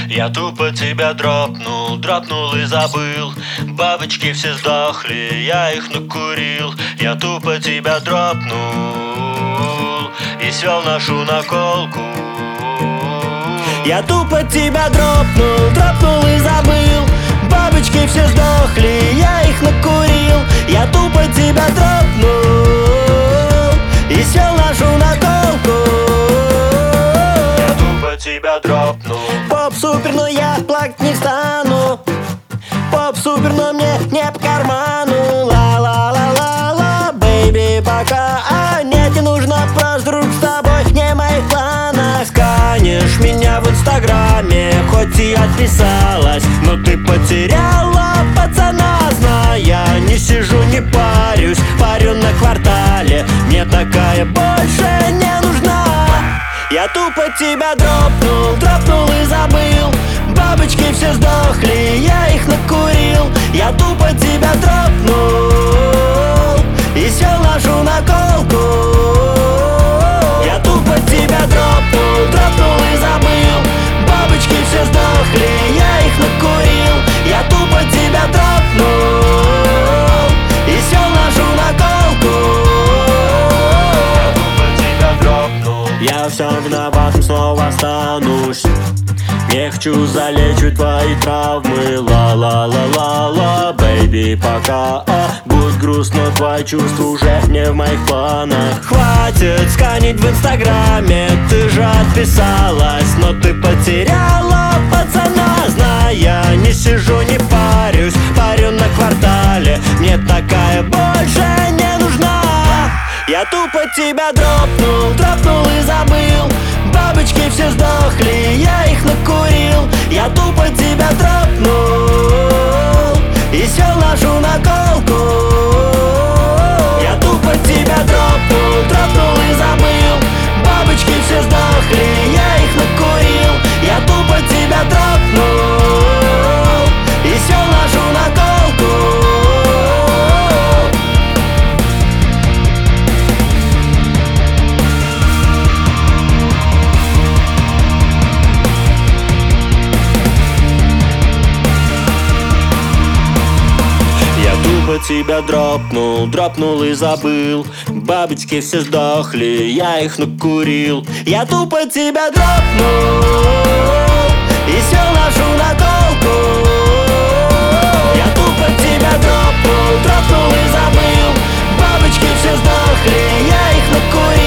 Я тупо тебя дропнул и забыл. Бабочки все сдохли, я их накурил. Я тупо тебя дропнул и свел нашу наколку. Я тупо тебя дропнул и забыл. Бабочки все сдохли, я их накурил. Я тупо тебя дропнул и сел нашу наколку. Я тупо тебя дропнул. Поп супер, но я плакать не стану. Поп супер, но мне не по карману. Ла-ла-ла-ла-ла, бэйби, пока. А нет, не нужно просто друг с тобой, не в моих планах. Сканешь меня в инстаграме, хоть и отписалась, но ты потеряла пацана, зная. Не сижу, не парюсь, парю на квартале. Мне такая больше не нужна. Я тупо тебя дропнул и забыл. Бабочки все сдохли, я их накурил. Я тупо тебя дропнул и сел нашу наколку. Я тупо тебя дропнул и забыл. Бабочки все сдохли, я их накурил. Я тупо тебя дропнул и сел нашу наколку. Я все виноватым снова останусь. Не хочу залечивать твои травмы. Ла-ла-ла-ла-ла, бэйби, пока. Будет грустно, твои чувства уже не в моих планах. Хватит сканить в инстаграме, ты же отписалась, но ты потеряла пацана, зная. Не сижу, не парюсь, парю на квартале. Мне такая больше не нужна. Я тупо тебя дропнул и забыл. Бабочки все сдохли, я их накурил. Я тупо тебя дропнул и сел нашу наколку. Я тупо тебя дропнул и забыл. Бабочки все сдохли, я их накурил. Я тупо тебя дропнул и сел нашу наколку. Тебя дропнул и забыл. Бабочки все сдохли, я их накурил. Я тупо тебя дропнул и сел нашу наколку. Я тупо тебя дропнул и забыл. Бабочки все сдохли, я их накурил.